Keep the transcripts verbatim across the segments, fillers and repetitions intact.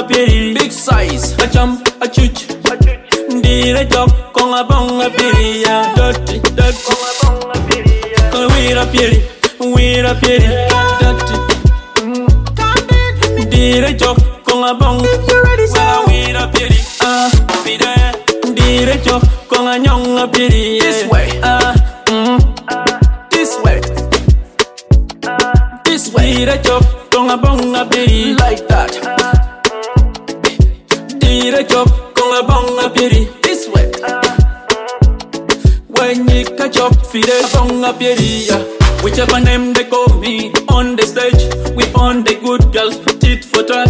piri, big size. A jump, a chuch, dire job, con a bong a piri, yeah. Dirty, dirty, con a bong a piri, yeah. Con we a piri, we a piri, dirty. Dire job, con a bong, well we a piri, ah, fide. Dire job, con a nyong a piri, this way, ah, mm, this way, this way. Dire job, con a bong a piri, like that. Dire job, con a bong a piri, this way. When you catch up, feed a bong a piri, yeah. Whichever name they call me on the stage, we on the good girls, tit for tat.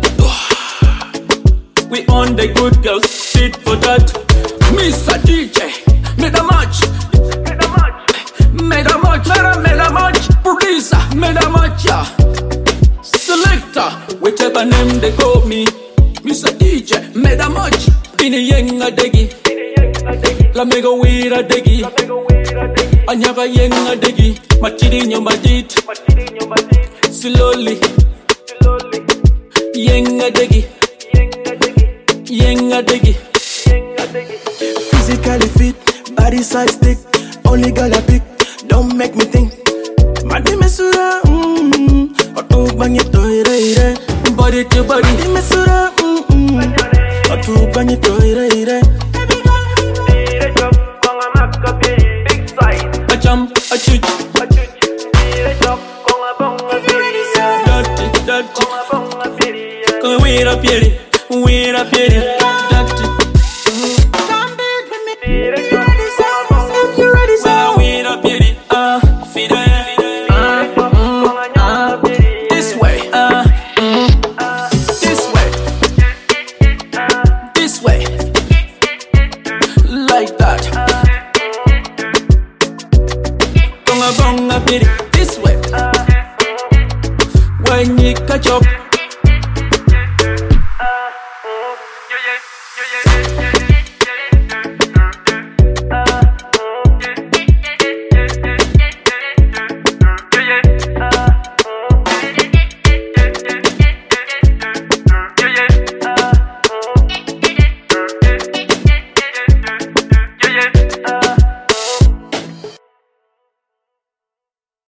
We on the good girls, tit for tat. Mister D J, made a match, made a match, made a match, made a match. Producer, made a match, yeah. Selector, whichever name they call me, Mister D J, made a match. Ini yenga degi, la mega wira degi, anyaga yenga degi, machiri nyoma dit, slowly, yenga degi, yenga degi. Physically fit, body size thick, only girl I pick, don't make me think. Madi mesura, mm, otu banyi toire ire, Body to body, madi mesura, mm, otu banyi toire ire. a jump, a chuch, dirty, dirty. Con we a piri, we a piri, dirty. Well we a piri, ah, fide. This way, ah, this way, this way, like that. Conga bonga piri, this way. When you catch up.